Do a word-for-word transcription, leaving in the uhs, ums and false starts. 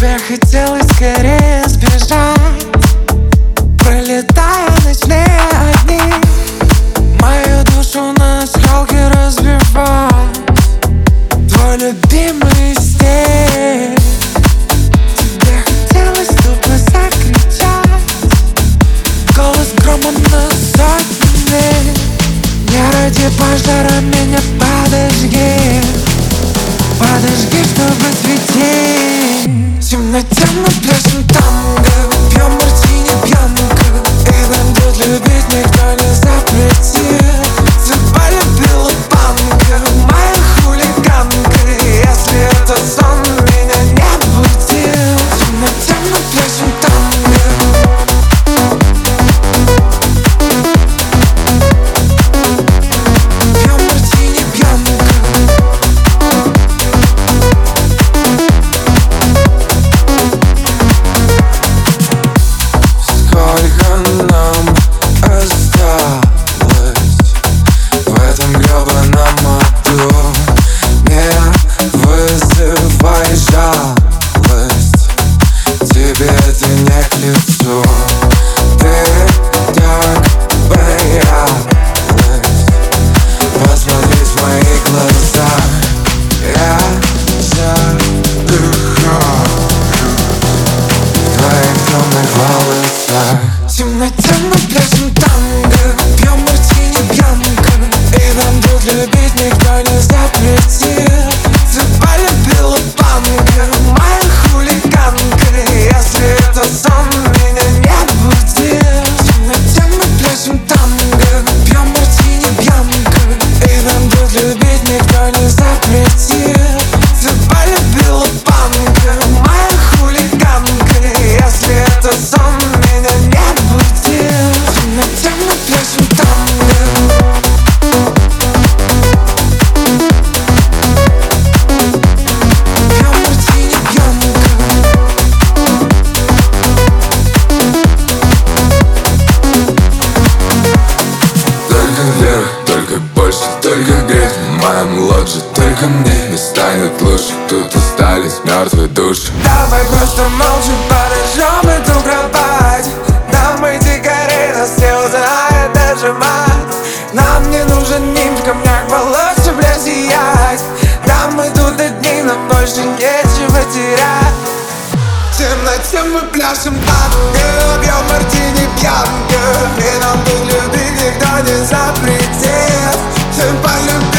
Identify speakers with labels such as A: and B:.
A: Тебе хотелось скорее сбежать, пролетая ночные огни. Мою душу на осколки разбивает твой любимый стиль. Тебе хотелось тупо закричать, голос громом на сотни миль. Не ради пожара меня подожги, подожги, чтобы светить. В темноте мы пляшем танго, пьем мартини пьянка, и нам тут любить никто не запретит. Тебя любила панка, моя хулиганка, если это сон, меня не буди. В темноте мы пляшем танго, пьем мартини пьянка. Сколько нам осталось в этом гребаном аду? Не вызывай жалость, тебе это не к лицу. Ты так боялась, посмотри в мои глаза. Я задыхаюсь в твоих темных волосах. В темноте мы пляшем танго, пьем мартини пьянка, и нам тут любить никто не запретит. Тебя любила панка, моя хулиганка, если это сон, меня не буди. В темноте мы пляшем танго, пьем мартини пьянка, и нам тут любить никто не запретит. Тебя любила панка, моя хулиганка, если это сон, меня не буди. В темноте мы пляшем танго, пьем мартини пьянка.
B: Только вверх, только больше, только грех в моем лодже. Только мне не станет лучше, тут остались мертвые души.
A: Давай просто молча подожжем эту кровать. Нам идти горей, нас все узнает даже мать. Нам не нужен нимб, в камнях волос, чтобы сиять. Да, мы тут одни, нам больше нечего терять. В темноте мы пляшем танго, пьем мартини пьянка, и нам тут любить никто не запретит. Всем полюбить